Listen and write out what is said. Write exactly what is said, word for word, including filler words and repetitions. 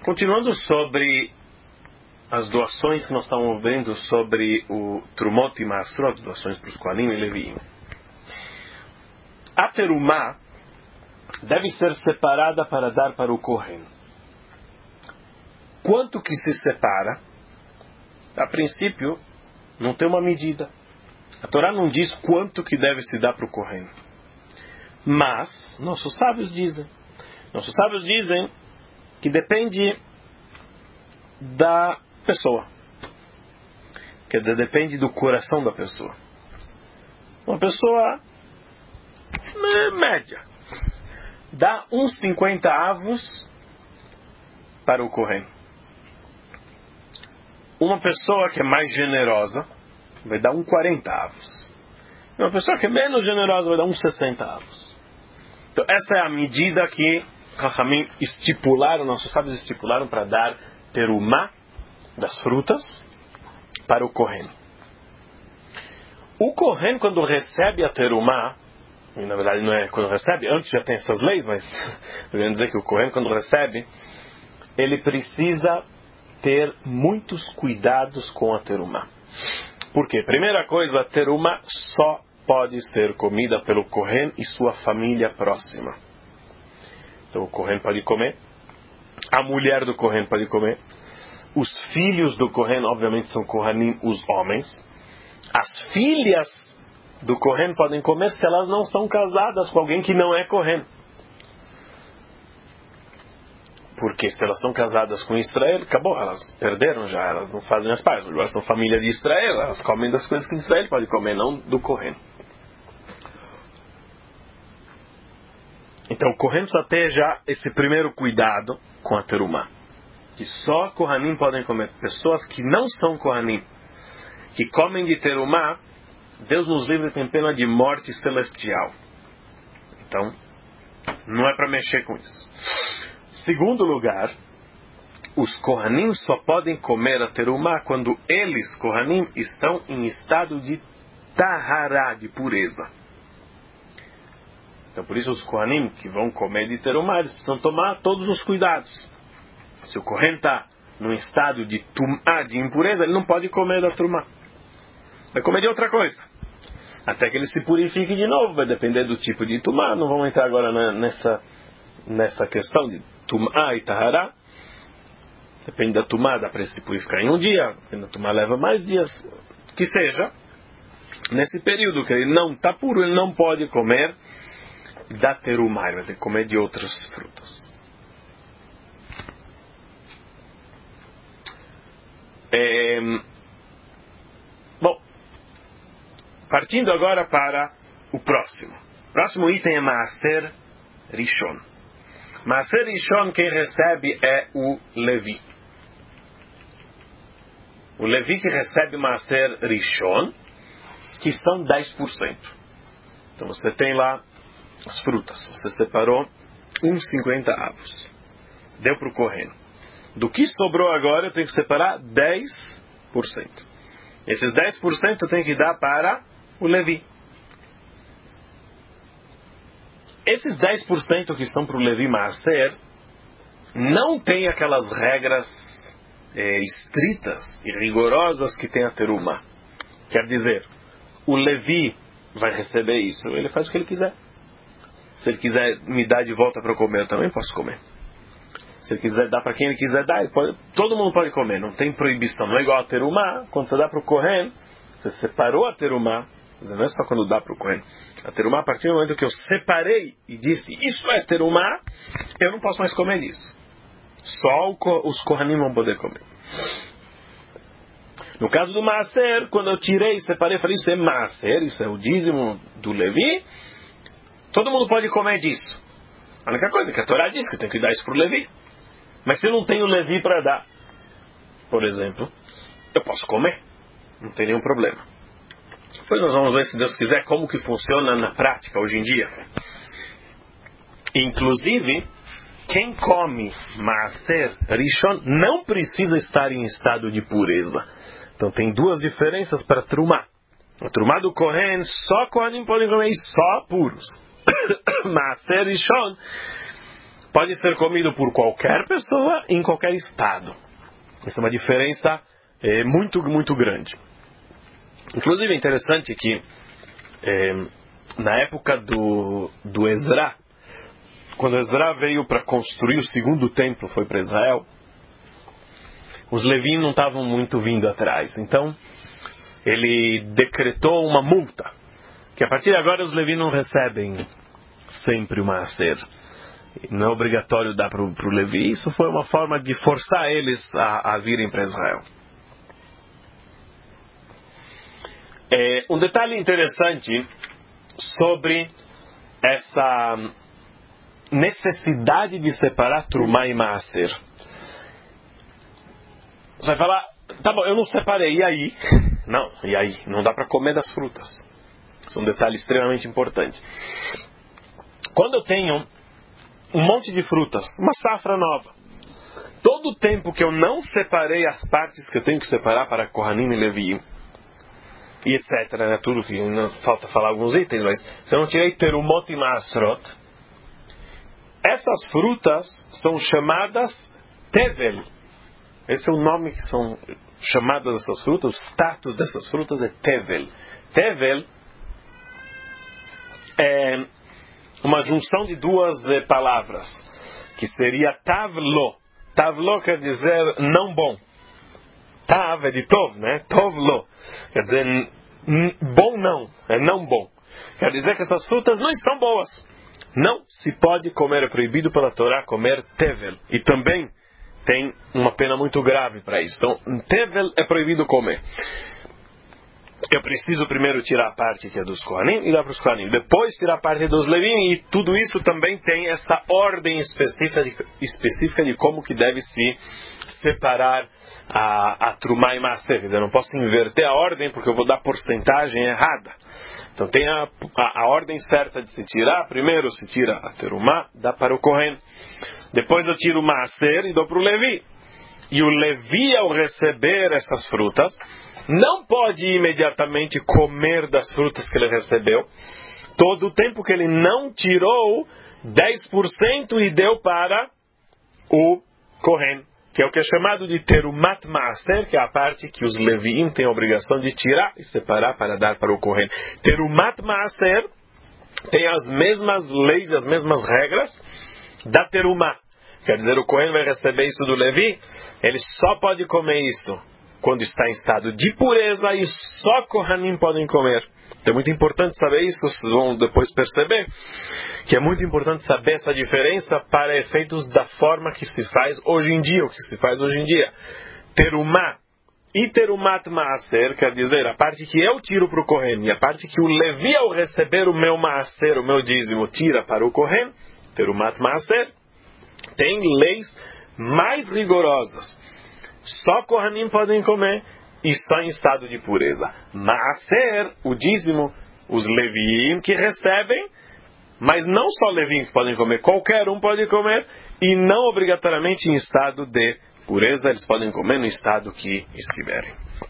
Continuando sobre as doações que nós estamos vendo sobre o Trumot e Maasrot, doações para os Kohanim e Leviim. A terumá deve ser separada para dar para o Kohen. Quanto que se separa? A princípio, não tem uma medida. A Torá não diz quanto que deve se dar para o Kohen. Mas, nossos sábios dizem. Nossos sábios dizem que depende da pessoa. Que depende do coração da pessoa. Uma pessoa média dá uns cinquenta avos para o Kohen. Uma pessoa que é mais generosa vai dar uns quarenta avos. Uma pessoa que é menos generosa vai dar uns sessenta avos. Então essa é a medida que Chachamim estipularam, nossos sábios estipularam para dar terumá das frutas para o Kohen. O Kohen, quando recebe a terumá, e na verdade não é quando recebe, antes já tem essas leis, mas eu quero dizer que o Kohen, quando recebe, ele precisa ter muitos cuidados com a terumá. Por quê? Primeira coisa, a terumá só pode ser comida pelo Kohen e sua família próxima. Então o Kohen pode comer, a mulher do Kohen pode comer, os filhos do Kohen, obviamente, são Kohanim, os homens. As filhas do Kohen podem comer se elas não são casadas com alguém que não é Kohen. Porque se elas são casadas com Israel, acabou, elas perderam já, elas não fazem as partes. Agora são família de Israel, elas comem das coisas que Israel pode comer, não do Kohen. Então o Kohen só tem já esse primeiro cuidado com a terumá. Que só Kohanim podem comer. Pessoas que não são Kohanim, que comem de terumá, Deus nos livre, tem pena de morte celestial. Então, não é para mexer com isso. Segundo lugar, os Kohanim só podem comer a terumá quando eles, Kohanim, estão em estado de tahará, de pureza. Então, por isso, os Kohanim que vão comer de terumá, eles precisam tomar todos os cuidados. Se o Kohen está num estado de tumá, de impureza, ele não pode comer da terumá. Vai comer de outra coisa. Até que ele se purifique de novo, vai depender do tipo de tumá. Não vamos entrar agora na, nessa, nessa questão de tumá e tahará. Depende da tumá, dá para se purificar em um dia. Depende da tumá, leva mais dias. Que seja, nesse período que ele não está puro, ele não pode comer da terumá, ele vai ter que comer de outras frutas. É, bom, partindo agora para o próximo. O próximo item é Maaser Rishon. Maaser Rishon, quem recebe é o Levi. O Levi que recebe Maaser Rishon, que são dez por cento. Então você tem lá as frutas. Você separou uns cinquenta avos. Deu para o Kohen. Do que sobrou agora, eu tenho que separar dez por cento. Esses dez por cento eu tenho que dar para o Levi. Esses dez por cento que estão para o Levi Maaser não tem aquelas regras é, estritas e rigorosas que tem a terumá. Quer dizer, o Levi vai receber isso, ele faz o que ele quiser. Se ele quiser me dar de volta para eu comer, eu também posso comer. Se ele quiser dar para quem ele quiser dar, ele pode, todo mundo pode comer, não tem proibição. Não é igual a terumá, quando você dá para o Kohen, você separou a terumá, não é só quando dá para o Kohen. A terumá, a partir do momento que eu separei e disse, isso é terumá, eu não posso mais comer disso. Só os Kohanim vão poder comer. No caso do Maaser, quando eu tirei e separei, falei, isso é Maaser, isso é o dízimo do Levi, todo mundo pode comer disso. A única coisa é que a Torá diz que eu tenho que dar isso para o Levi. Mas se eu não tenho Levi para dar, por exemplo, eu posso comer. Não tem nenhum problema. Depois nós vamos ver, se Deus quiser, como que funciona na prática hoje em dia. Inclusive, quem come Maaser Rishon não precisa estar em estado de pureza. Então tem duas diferenças para Trumá. A Trumá do Kohen, só Kohanim podem comer, só puros. Maaser Rishon, pode ser comido por qualquer pessoa em qualquer estado. Essa é uma diferença é, muito, muito grande. Inclusive é interessante que é, na época do, do Ezra, quando Ezra veio para construir o segundo templo, foi para Israel, os Leví não estavam muito vindo atrás. Então, ele decretou uma multa, que a partir de agora os Leví não recebem sempre o maaser. Não é obrigatório dar para o Levi. Isso foi uma forma de forçar eles a, a virem para Israel. É, um detalhe interessante sobre essa necessidade de separar Trumá e Maaser. Você vai falar, tá bom, eu não separei, e aí? Não, e aí? Não dá para comer das frutas. Isso é um detalhe extremamente importante. Quando eu tenho um monte de frutas, uma safra nova, todo o tempo que eu não separei as partes que eu tenho que separar para Kohanim e Levi, e etc, né, tudo que não falta falar alguns itens, mas se eu não tirei Terumot e Maasrot, essas frutas são chamadas Tevel. Esse é o nome que são chamadas essas frutas, o status dessas frutas é Tevel. Tevel é uma junção de duas eh, palavras, que seria Tavlo. Tavlo quer dizer não bom. Tav é de Tov, né? Tovlo. Quer dizer n- bom não, é não bom. Quer dizer que essas frutas não estão boas. Não se pode comer, é proibido pela Torá comer Tevel. E também tem uma pena muito grave para isso. Então, Tevel é proibido comer. Eu preciso primeiro tirar a parte que é dos Kohanim e dar para os Kohanim. Depois tirar a parte dos Levim. E tudo isso também tem essa ordem específica de, específica de como que deve se separar a, a Trumá e Maaser. Quer dizer, eu não posso inverter a ordem porque eu vou dar porcentagem errada. Então tem a, a, a ordem certa de se tirar. Primeiro se tira a Terumá, dá para o Kohen. Depois eu tiro o Maaser e dou para o Levi. E o Levi, ao receber essas frutas, não pode imediatamente comer das frutas que ele recebeu, todo o tempo que ele não tirou dez por cento e deu para o Kohen, que é o que é chamado de Terumat Maaser, que é a parte que os Leviim têm a obrigação de tirar e separar para dar para o Kohen. Terumat Maaser tem as mesmas leis, as mesmas regras da Terumá. Quer dizer, o Kohen vai receber isso do Levi, ele só pode comer isso quando está em estado de pureza e só Kohanim podem comer. É muito importante saber isso, vocês vão depois perceber que é muito importante saber essa diferença para efeitos da forma que se faz hoje em dia, o que se faz hoje em dia. Terumá e Terumat Maaser, quer dizer, a parte que eu tiro para o Kohen e a parte que o Levi, ao receber o meu Maaser, o meu dízimo, tira para o Kohen, Terumat Maaser, tem leis mais rigorosas. Só Kohanim podem comer e só em estado de pureza. Maaser, o dízimo, os Leviim que recebem, mas não só Leviim que podem comer, qualquer um pode comer e não obrigatoriamente em estado de pureza, eles podem comer no estado que estiverem.